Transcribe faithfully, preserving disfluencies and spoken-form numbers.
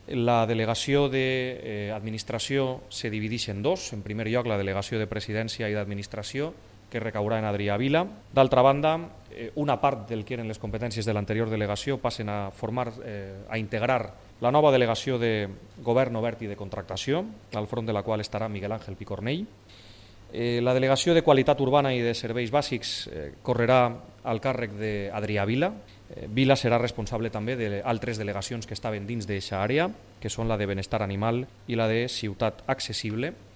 La delegació d'administració se divideix en dos. En primer lloc, la delegació de presidència i d'administració, que recaurà en Adrià Vila. D'altra banda, una part del que eren les competències de l'anterior delegació passen a formar, eh, a integrar la nova delegació de Govern Obert i de Contractació, al front de la qual estarà Miguel Àngel Picornell. Eh, la delegació de Qualitat Urbana i de Serveis Bàsics eh, correrà al càrrec d'Adrià Vila. Eh, Vila serà responsable també d'altres delegacions que estaven dins d'aquesta àrea, que són la de Benestar Animal i la de Ciutat Accessible.